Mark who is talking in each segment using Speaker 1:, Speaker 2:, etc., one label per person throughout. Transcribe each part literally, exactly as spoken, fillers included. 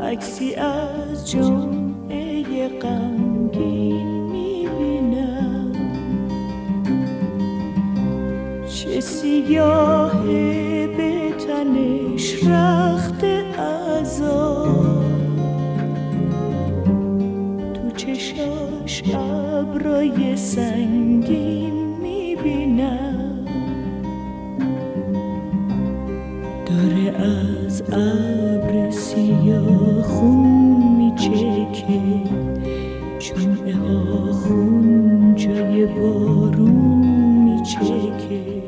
Speaker 1: عکسی از جمعه غمگین میبینم، چه سیاهه به تنش رخت عذاب، تو چشاش ابرای سنگین میبینم، داره از ابر سیاه خون میچکه، جمعه ها خون جای بارون میچکه.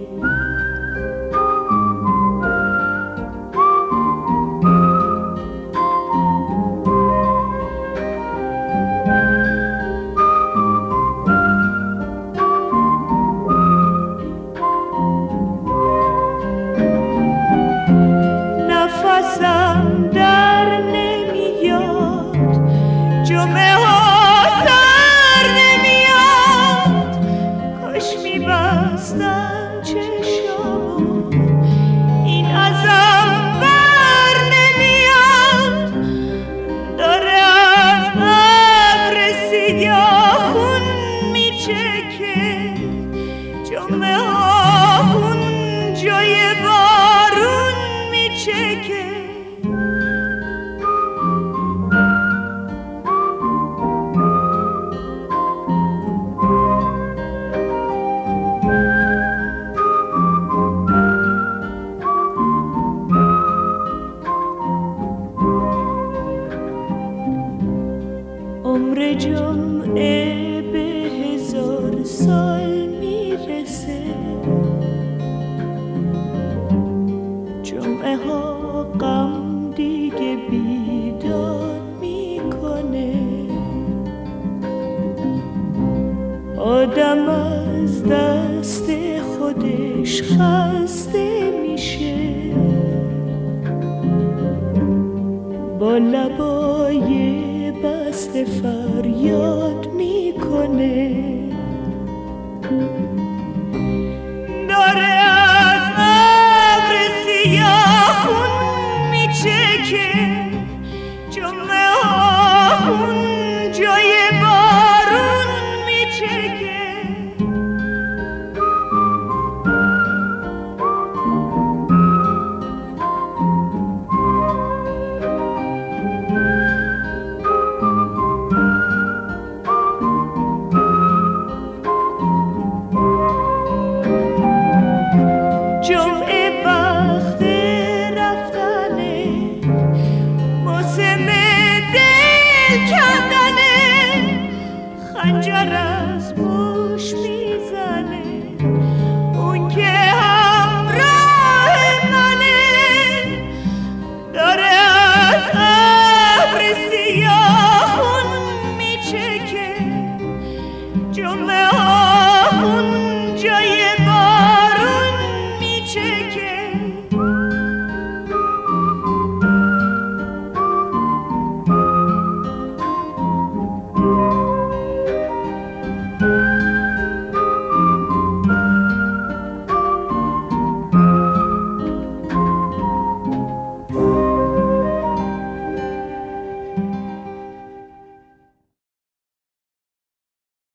Speaker 1: نفسم در نمیاد، جمعه ها سر نمیاد، کاش میبستم چشامو این ازم بر نمیاد، داره از ابر سیاه خون میچکه، جمعه ها خون جای بارون میچکه. عمر جمعه به هزار سال میرسه، جمعه ها غم دیگه بیداد میکنه، آدم از دست خودش خسته میشه، با لبای بسته فریاد میکنه، داره از ابر سیاه خون میچکه، جمعه ها خون جای بارون میچکه. جمعه وقت رفتنه، موسم دل کندنه، خنجر از